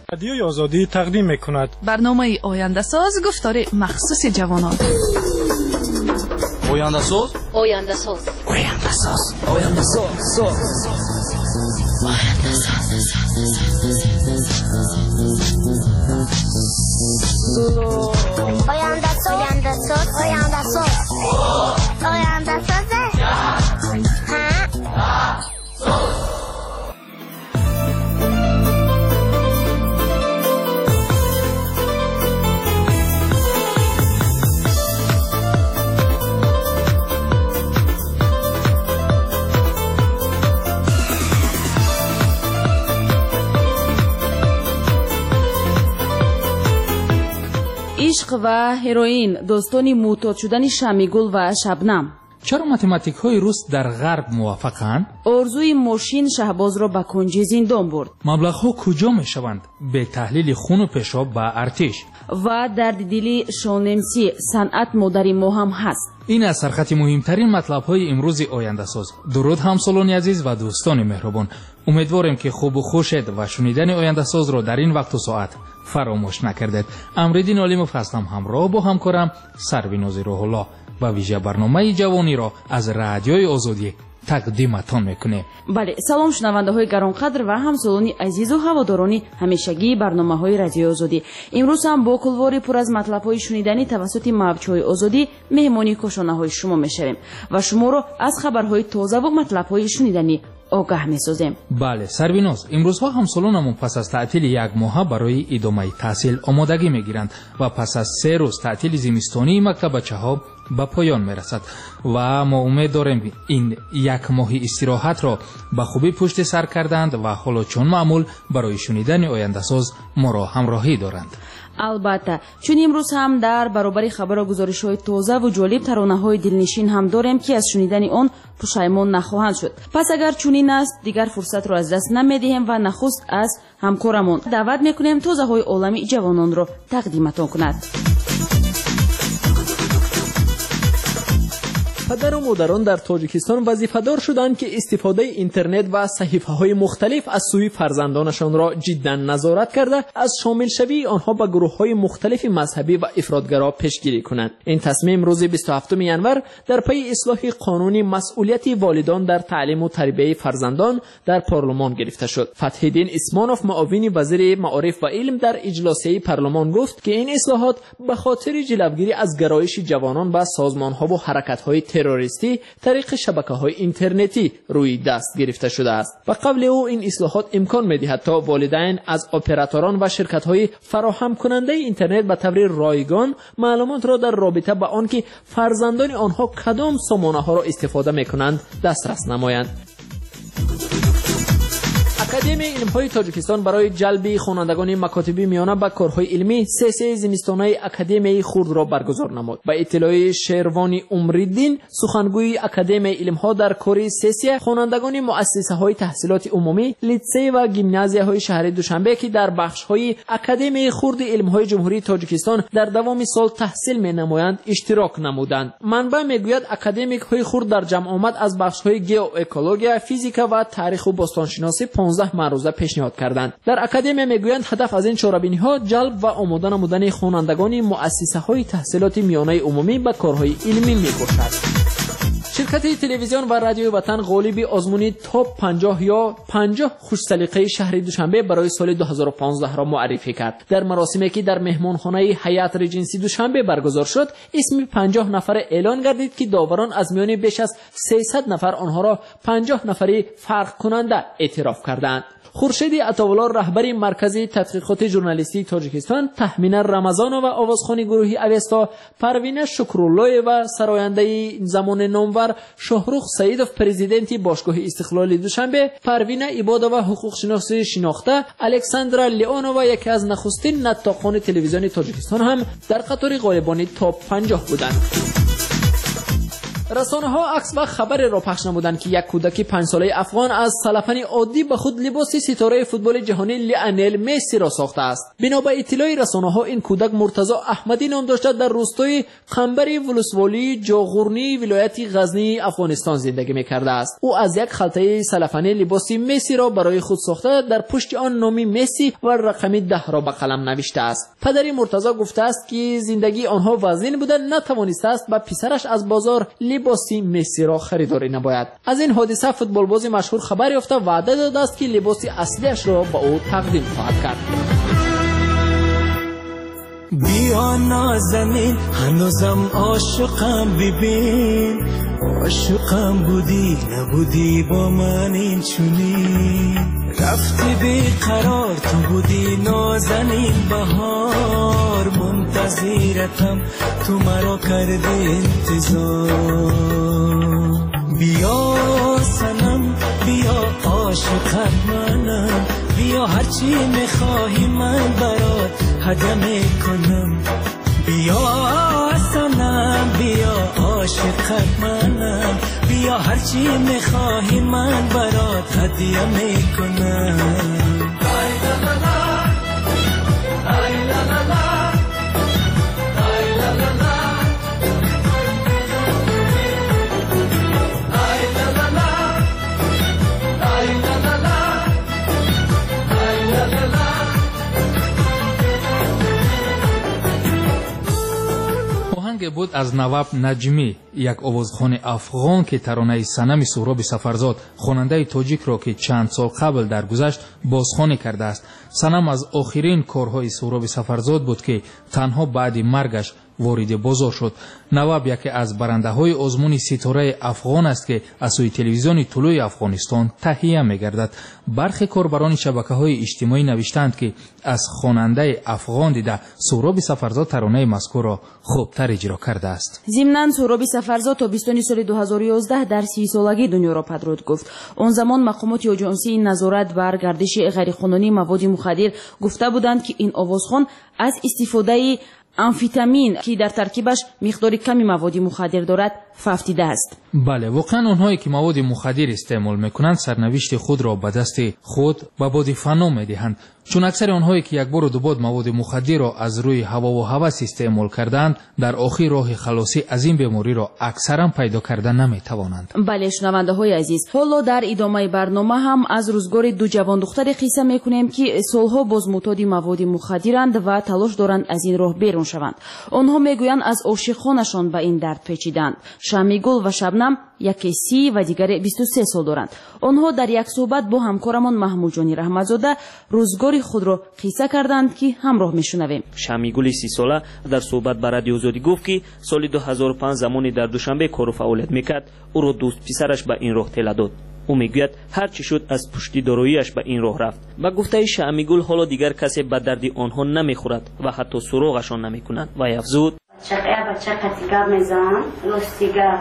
رادیوی آزادی تقدیم می‌کند برنامه آینده ساز گفتار مخصوص جوانان. آینده ساز، آینده ساز، آینده ساز، آینده ساز، آینده ساز، آینده ساز، آینده ساز، آینده ساز. عشق و هروئین، داستان معتاد شدن شمیگل و شبنم. چرا متماتیک‌های روس در غرب موفقند؟ آرزوی ماشین شهباز را به کنج زندان برد. مبلغ‌ها کجا می‌شوند؟ به تحلیل خون و پیشاب به ارتش. و درد دلی شالنمسی، صنعت مادری ما هم هست. این از سرخط مهمترین مطلب‌های امروز آینده ساز. درود همسالان عزیز و دوستان مهربان. امیدوارم که خوب و خوشید و شنیدن آینده ساز را در این وقت و ساعت فراموش نکردید. امردین علیموف هستم، همراه با همکارم سرویناز روح الله و ویژه برنامه جوانی را از رادیوی آزادی تقدیمتان میکنه. بله، سلام شنونده های گرانقدر و همسالانی عزیز و هواداران همیشگی برنامه های رادیو آزادی. امروز هم با کلواری پر از مطلب های شنیدنی توسط موجهای آزادی مهمانی کشانه های شما میشویم و شما را از خبرهای تازه و مطلب های شنیدنی آگاه می‌سازیم. بله سرویناز، امروزها همسالانمون پس از تعطیل یک ماه برای ادامه تحصیل آمادگی میگیرند و پس از 3 روز تعطیل زمستانی مکتب بچه‌ها به پایان میرسد و ما امید داریم این یک ماه استراحت را به خوبی پشت سر کردند و حالا چون معمول برای شنیدن آینده ساز ما را همراهی دارند. البته چون امروز هم در برابر خبر و گزارش‌های تازه و جالب ترانه‌های دلنشین هم داریم که از شنیدن آن پشیمان نخواهند شد. پس اگر چنین است دیگر فرصت را از دست نمی‌دهیم و نخست از همکارمون دعوت می‌کنیم تازه‌های عالمی جوانان را تقدیمتان کند. پدر و مادران در تاجیکستان وظیفه‌دار شدند که استفاده اینترنت و صحیفه‌های مختلف از سوی فرزندانشان را جداً نظارت کرده از شامل شوی آنها به گروه‌های مختلف مذهبی و افراطگرا پیشگیری کنند. این تصمیم روز 27 ینور در پی اصلاح قانون مسئولیت والدان در تعلیم و تربیت فرزندان در پارلمان گرفته شد. فتح‌الدین اسمانوف معاون وزیر معارف و علم در اجلاسی پارلمان گفت که این اصلاحات به خاطر جلوگیری از گرایش جوانان و سازمان‌ها و حرکت‌های تروریستی طریق شبکه‌های اینترنتی روی دست گرفته شده است و قبل او این اصلاحات امکان می‌دهد تا والدین از اپراتوران و شرکت‌های فراهم کننده اینترنت به طور رایگان معلومات را در رابطه با آنکه فرزندان آنها کدام سامانه‌ها را استفاده می‌کنند دسترس نمایند. اکادمی علم‌های تاجیکستان برای جلب خوانندگان مکاتب میانه به کارهای علمی سه زمستانه اکادمی خرد را برگزار نمود. با اطلاع شیروانی عمرالدین سخنگوی اکادمی علم‌ها در کار سه خوانندگان مؤسسه‌های تحصیلات عمومی، لیسه و گیمنازیاهای شهر دوشنبه که در بخش‌های اکادمی خرد علم‌های جمهوری تاجیکستان در دوام سال تحصیل می‌نمایند اشتراک نمودند. منبع میگوید اکادمیک‌های خرد در جمع آمد از بخش‌های گئواکولوژی، فیزیک و تاریخ و باستانشناسی 15 معروضه پیشنهاد کردند. در اکادمی میگویند هدف از این چاره‌بینی‌ها جلب و آماده نمودن خوانندگان مؤسسه‌های تحصیلات میانه عمومی به کارهای علمی می‌باشد. شرکت تلویزیون و رادیوی وطن غالب آزمون تاپ 50 یا 50 خوش سلیقه شهر دوشنبه برای سال 2015 را معرفی کرد. در مراسمی که در مهمانخانه حیات ریجنسی دوشنبه برگزار شد، اسم 50 نفر اعلان گردید که داوران از میان بیش از 300 نفر آنها را 50 نفری فرق کننده اعتراف کردند. خورشید عطاالله رهبر مرکز تحقیقات ژورنالیستی تاجیکستان، تهمین رمضان و آوازخوان گروهی اوستا، پروین شکرالله و سراینده زمان نامور شاهرخ سعیدوف پرزیدنت باشگاه استقلال دوشنبه، پروین عباده و حقوق شناسی شناخته، الکساندرا لیونووا یکی از نخستین نطاقان تلویزیون تاجیکستان هم در قطار غالبان تاپ 50 بودند. رسانه‌ها عکس و خبری را پخش نمودند که یک کودک 5 ساله افغان از سلفن عادی به خود لباس ستاره فوتبال جهانی لیونل مسی را ساخته است. بنا به اطلاع رسانه‌ها این کودک مرتضی احمدی نام داشته در روستای قنبری ولسوالی جاغورنی ولایت غزنی افغانستان زندگی می‌کرده است. او از یک خلطه سلفن لباس مسی را برای خود ساخته در پشت آن نام مسی و رقم 10 را به قلم نوشته است. پدر مرتضی گفته است که زندگی آنها وزین بوده، نتوانسته است به پسرش از بازار لباس مسی را خریداری نباید. از این حادثه فوتبالباز مشهور خبر یافته وعده داده است که لباس اصلیش را به او تقدیم خواهد کرد. بیا نازنین هنوزم عاشقم، ببین عاشقم بودی نبودی با من این چونی، رفتی بیقرار تو بودی نازنین بهار، منتظرتم تو مرا کردی انتظار. بیا سنم بیا عاشقت منم، بیا هرچی میخواهی من برات هدیه میکنم. بیا سنم بیا عاشقت منم، بیا هرچی میخواهی من برات هدیه میکنم. بود از نواب نجمی، یک آوازخوان افغان که ترانه سنم سهراب سفرزاد خواننده تاجیک را که چند سال قبل درگذشت بازخوانی کرده است. سنم از آخرین کارهای سهراب سفرزاد بود که تنها بعد مرگش وارد بازار شد. نواب یکی از برنده‌های آزمون ستاره افغان است که از سوی تلویزیون طلوع افغانستان تهیه می‌گردد. برخی کاربران شبکه‌های اجتماعی نوشتند که از خواننده افغان دیده سهراب سفرزاد ترانه مذکور را خوبتر اجرا کرده است. ضمناً سهراب سفرزاد تابستان سال 2011 در 30 سالگی دنیا را پدرود گفت. آن زمان مقامات آژانسی نظارت بر گردش غیرقانونی مواد مخدر گفته بودند که این آوازخوان از استفاده امفیتامین که در ترکیبش مقدار کمی مواد مخدر دارد فهمیده است. بله، واقعا آنهایی که مواد مخدر استعمال میکنند سرنوشت خود را به دست خود و باد فنا میدهند، چون اکثر آنهایی که یک بار و دو بار مواد مخدر را از روی هوا و هوس استعمال کردند در آخر راه خلاصی از این بیماری را اکثرا پیدا کردن نمیتوانند. بله شنونده های عزیز، حالا در ادامه برنامه هم از روزگار دو جوان دختر قصه میکنیم که سالها باز معتاد مواد مخدرند و تلاش دارند از این راه بیرون شوند. آنها میگویند از عاشقانشان به این درد پیچیدند. شمیگل و شبنم یکی 30 و دیگری 23 سال دارند. آنها در یک صحبت با همکارمان محمود جانی رحمتزاده روزگار خود را قصه کردند که همراه میشنویم. شمیگل 30 ساله در صحبت با رادیو آزادی گفت که سال 2005 زمانی در دوشنبه کار و فعالیت میکرد، او را دوست پسرش به این راه تلا داد. او میگوید هر چی شد از پشتی داروییش به این راه رفت. با گفته شمیگل حالا دیگر کسی به درد آنها نمیخورد و حتی سراغشان نمیکنند و افزود بچه قطیگه میزنم لستیگه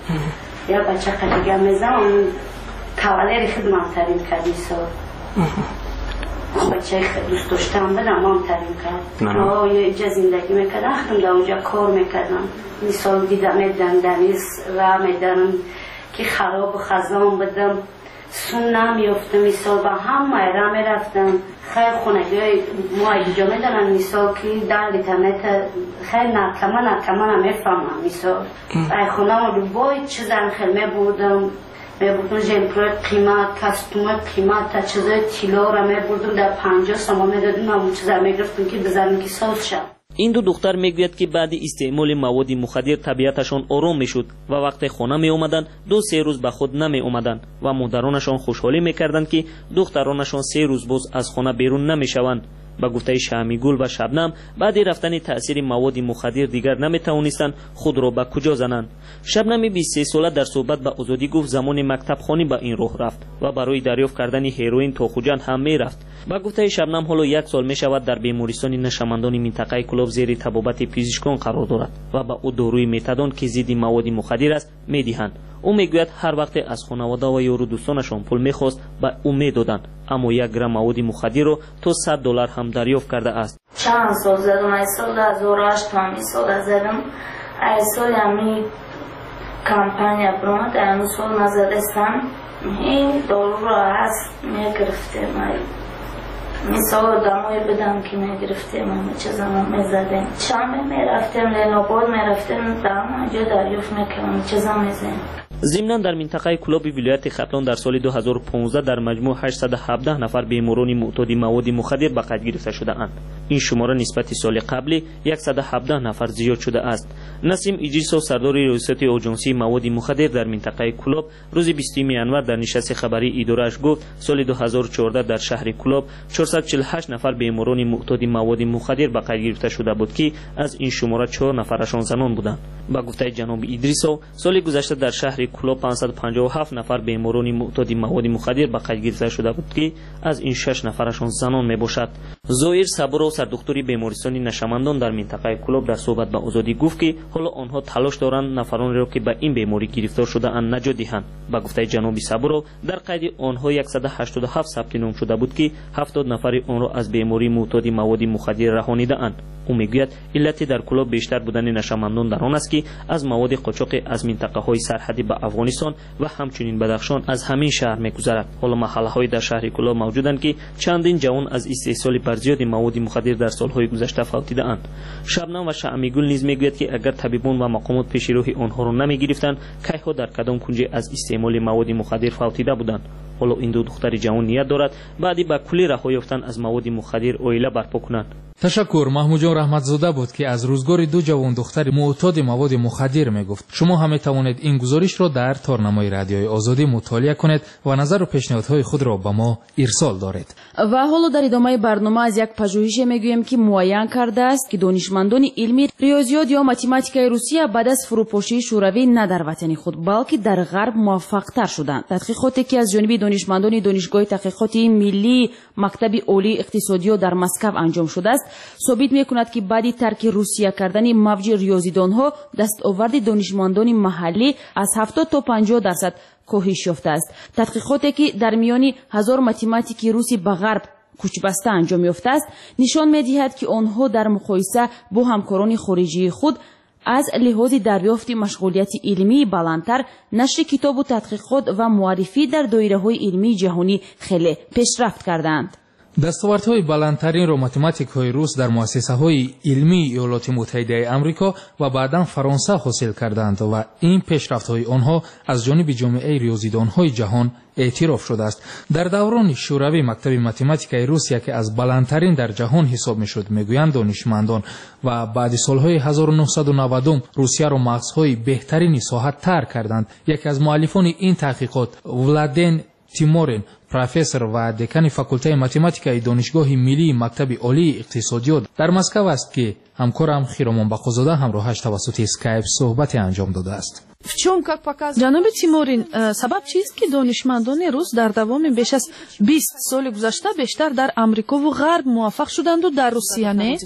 یا بچه قطیگه میزنم کاولری خدمت ترین کردی سال بچه دوست داشتم بدم هم ترین کرد یه اینجا زندگی میکردم خدم در اونجا کار میکردم مثال دیدم میدن دنیز و میدن که خراب و خزان بدم سون نمیافتم مثال با همه را میرفتم خیلی خونگی های ما اینجا میدنن مثال که در اینترنت خیلی نرکمه نمیفهمم مثال ای خونه رو باید چیزن خیلی میبودم جنپلویت قیمت کستومت قیمت تا چیزای تیلا را میبودم در 50 سما میدادم همون چیزا میگرفتم که بزنم که ساز شد. این دو دختر میگوید که بعد استعمال مواد مخدر طبیعتشان آرام میشد و وقتی خانه می اومدن 2-3 روز به خود نمی اومدن و مادرانشان خوشحالی میکردند که دخترانشان 3 روز باز از خانه بیرون نمیشوند. با گفته شمیگل و شبنم بعد رفتن تأثیر مواد مخدر دیگر نمیتوانستند خود را به کجا زنند. شبنم 23 ساله در صحبت با آزادی گفت زمان مکتب خوانی به این راه رفت و برای دریافت کردن هیروئین تا خوجند هم میرفت. با گفته شبنم حالا 1 سال می شود در بیمارستان نشمندان منطقه کلاب زیر طبابت پزشکان قرار دارد و با او داروی متادون که ضد مواد مخدر است میدهند. او میگوید هر وقت از خانواده و یارو دوستانشان پول میخواست به او میدادند، اما 1 گرم مواد مخدر رو تا $100 هم دریافت کرده است. چند سال زدم، ای سال 2008 تا می سال زدم، ای سال همی кампания бромад анусол назадестан این دارو را هست میگرفتیم مثال دموی بدم که میگرفتیم چه زمان میزدیم شام میرفتیم لنوباد میرفتیم دم اینجا دریافت میکنم چه زمان میزدیم. ضمناً در منطقه کلاب ولایت ختلان در سال 2015 در مجموع 817 نفر بیماران معتاد مواد مخدر به قید گرفته شده‌اند. این شماره نسبت سال قبل 117 نفر زیاد شده است. نسیم ایجیسو سردار ریاست اجنسی مواد مخدر در منطقه کلاب روز 20 ینور در نشست خبری اداره‌اش گفت سال 2014 در شهر کلاب 448 نفر بیماران معتاد مواد مخدر به قید گرفته شده بود که از این شماره 4 نفرشان زنان بودند. با گفته جناب ادریسو سال گذشته در شهر کلاب 557 نفر بیماران معتاد مواد مخدر به قید گرفته شده بود که از این 6 نفرشان زنان میباشد. زویر صبور سردکتری بیمارستان نشمندان در منطقه کلاب در صحبت با آزادی گفت که حالا آنها تلاش دارند نفرانی را که به این بیماری گرفتار شده اند نجات دهند. با گفته جناب صبور در قید آنها 187 ثبت نام شده بود که 70 نفر آن را از بیماری معتاد مواد مخدر رهانیده اند. او میگوید علت در کلاب بیشتر بودن نشمندان در آن است که از مواد قاچاق از منطقه های سرحدی به افغانستان و همچنین بدخشان از همین شهر میگذرد. حالا محله های در شهر کلاب موجودند که چندین جوان از استحصال برزیاد مواد مخدر در سالهای گذشته فوتیده اند. شبنم و شعمیگل نیز میگوید که اگر طبیبان و مقامات پیش روی آنها را نمیگرفتند کیها در کدام کنج از استعمال مواد مخدر فوتیده بودند. حالا این دو دختر جوان نیت دارد بعدی به کلی رهایی یافتن از مواد مخدر اویله برپا کنند. تشکر. محمود جان رحمتزاده بود که از روزگار دو جوان دختر معتاد مواد مخدر میگفت. شما هم میتوانید این گزارش را در تارنمای رادیوی آزادی مطالعه کنید و نظر و پیشنهادهای خود را به ما ارسال دارید. و حالا در ادامه برنامه از یک پژوهش میگوییم که معین کرده است که دانشمندان علمی ریاضیات یا متماتیکای روسیه بعد از فروپاشی شوروی نه در وطن خود بلکه در غرب موفق‌تر شدند. تحقیقاتی که از جانب دانشمندان دانشگاه تحقیقات ملی مکتب عالی اقتصادی در مسکو انجام شده است ثابت می‌کند که بعد ترک روسیه کردن موج ریاضیدان‌ها دستاورد دانشمندان محلی از 70 تا 50% کاهش یافته است. تحقیقاتی که در میان 1000 متماتیک روسی به غرب کوچ‌بسته انجام یافته است نشان می‌دهد که آنها در مقایسه با همکاران خارجی خود از لحاظ دریافت مشغولیت علمی بلندتر، نشر کتاب و تحقیقات و معرفی در دایره‌های علمی جهانی خیلی پیشرفت کردند. دستاوردهای بلندترین را متماتیک‌های روس در مؤسسه‌های علمی ایالات متحده آمریکا و بعداً فرانسه حاصل کردند و این پیشرفت‌های آنها از جانب جامعه ریاضیدان‌های جهان اعتراف شده است. در دوران شوروی مکتب متماتیکای روسیه که از بلندترین در جهان حساب می‌شد میگویند دانشمندان و بعد سالهای 1990 روسیه را مغزهای بهترین ساحت تر کردند. یکی از مؤلفان این تحقیقات ولادین تیمورین پروفسور و دکان فاکولته متماتیکای دانشگاه ملی مکتب عالی اقتصادیات در مسکو است که همکارم خیرامان بقازاده همراهش توسط اسکایپ صحبت انجام داده است. جناب تیمورین، سبب چیست که دانشمندان روس در دوام بیش از 20 سال گذشته بیشتر در امریکا و غرب موفق شدند و در روسیه نه؟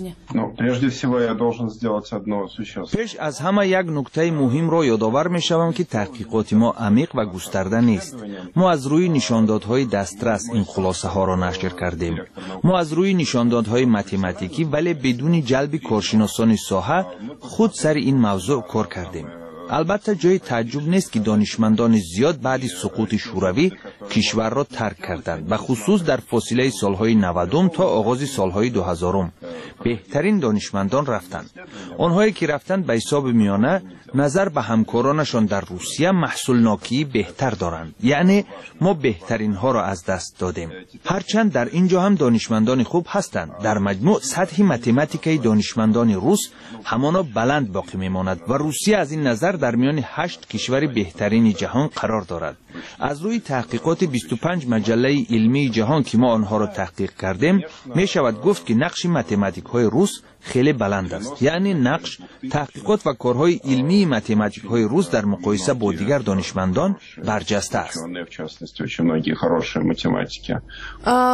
پیش از همه یک نکته مهم را یادآور می‌شوم که تحقیقات ما عمیق و گسترده نیست. ما از روی نشاندادهای دسترس این خلاصه ها را نشر کردیم. ما از روی نشاندادهای متماتیکی ولی بدون جلب کارشناسان ساحه خود سر این موضوع کار کردیم. البته جای تعجب نیست که دانشمندان زیاد بعد سقوط شوروی کشور را ترک کردند و خصوص در فاصله سالهای 90 تا آغاز سالهای 2000 بهترین دانشمندان رفتند. آنهایی که رفتند به حساب میانه نظر به همکارانشان در روسیه محصولناکی بهتر دارند. یعنی ما بهترین ها را از دست دادیم. هرچند در اینجا هم دانشمندان خوب هستند. در مجموع سطح متماتیکای دانشمندان روس همانا بلند باقی میماند و روسیه از این نظر در میان 8 کشور بهترین جهان قرار دارد. از روی تحقیقات 25 مجله علمی جهان که ما آنها را تحقیق کردیم می شود گفت که نقش متماتیک های روس خیلی بلند است. یعنی نقش تحقیقات و کارهای علمی متماتیک های روس در مقایسه با دیگر دانشمندان برجسته است.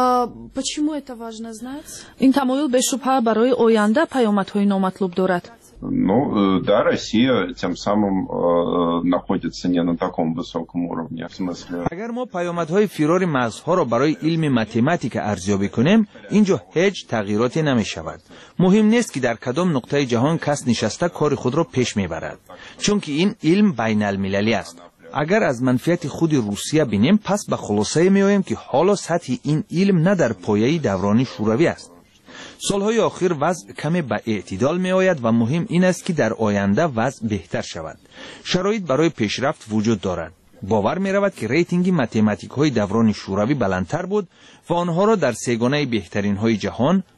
این تمایل به شبهه برای آینده پیامدهای نامطلوب دارد. Ну, да, Россия тем самым находится не на таком высоком уровне, в смысле. اگر ما پیامدهای فرار مغزها را برای علم متماتیک ارزیابی کنیم، اینجا هیچ تغییراتی نمی‌شود. مهم نیست که در کدام نقطه جهان کس نشسته کار خود را پیش می‌برد، چون که این علم بین المللی است. اگر از منفعت خود روسیه بینیم، پس به خلاصه می‌آییم که حالا سطح این علم نه در پایه دوران شوروی است. سالهای آخر وضع کمی به اعتدال می آید و مهم این است که در آینده وضع بهتر شود. شرایط برای پیشرفت وجود دارد. باور می رود که ریتینگ متماتیک های دوران شوروی بلندتر بود و آنها را در سگانه بهترین های جهان